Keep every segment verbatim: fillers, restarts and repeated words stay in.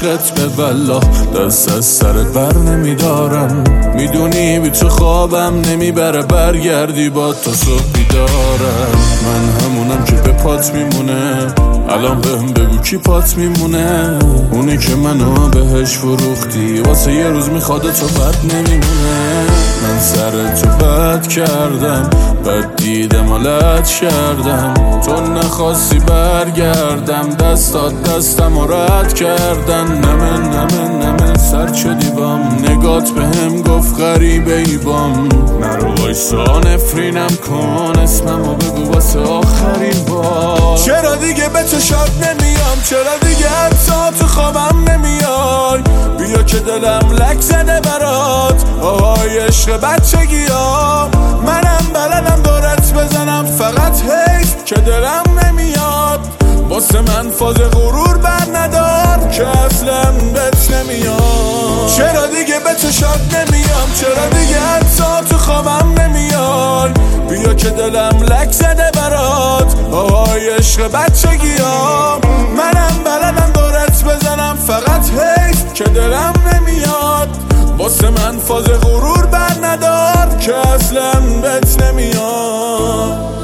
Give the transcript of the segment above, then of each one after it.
عشقت به والله دست از سرت بر نمیدارم. میدونی بی تو خوابم نمیبره، برگردی با تو صبح بیدارم. من همونم که به پات میمونه، الان بهم بگو کی پات میمونه؟ اونی که منو بهش فروختی واسه یه روز میخواد تو بد نمیمونه. من سر تو بد کردم، بد دیدم و لد کردم، تو نخواستی برگردم، دستات دستم و رد کردن. نمه نمه نمه سر شدی بام، نگات بهم گفت غریبه ای بام. نرو وایسا نفرینم کن، اسممو بگو واسه آخرین بار. چرا دیگه به تو شاد نمیام، چرا دیگه حتی تو خوابم نمیای؟ بیا که دلم لک زده برات، آهای عشق بچگی ها. منم بلدم دورت بزنم، فقط حیف که دلم نمیاد. واسه من فاز غرور بر ندار که اصلا بهت نمیاد. چرا دیگه به تو شاد نمیام، چرا دیگه حتی تو خوابم نمیای؟ بیا که دلم لک زده برات، آهای عشق بچگی ها. منم بلدم دورت بزنم، فقط حیف که دلم نمیاد. واسه من فاز غرور بر ندار که اصلا بهت نمیاد.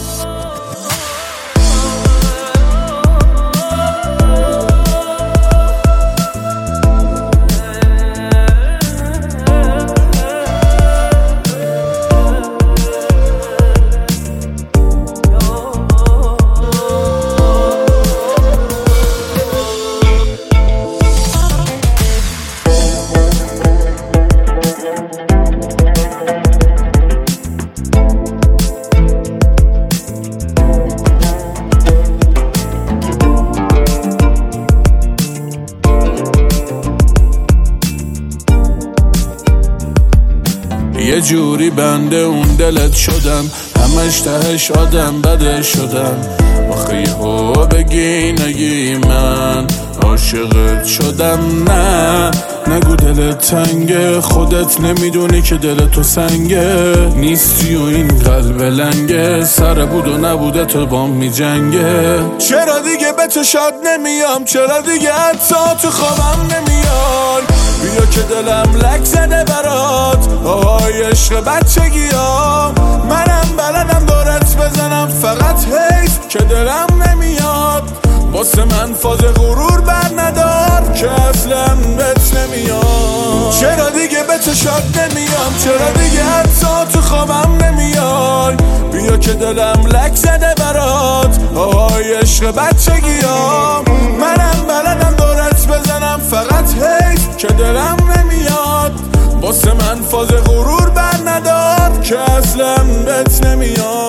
یه جوری بنده اون دلت شدم، همش تهش آدم بده شدم. آخه یهو بگی نگی من عاشقت شدم. نه نگو دلت تنگه، خودت نمیدونی که دل تو سنگه. نیستی و این قلب لنگه، سر بود و نبوده تو بام می جنگه. چرا دیگه به تو شاد نمیام، چرا دیگه حتی تو خوابم نمیای؟ بیا که دلم لک زده برات، آهای عشق بچگی ها. منم بلدم دورت بزنم، فقط حیف که دلم نمیاد. واسه من فاز غرور بر ندار که اصلا بهت نمیاد. چرا دیگه به تو شاد نمیام، چرا دیگه حتی تو خوابم نمیای؟ بیا که دلم لک زده برات، آهای عشق بچگی ها. منم بلدم دورت بزنم، فقط حیف که دلم نمیاد. واسه من فاز غرور بر ندار که اصلا بهت نمیاد.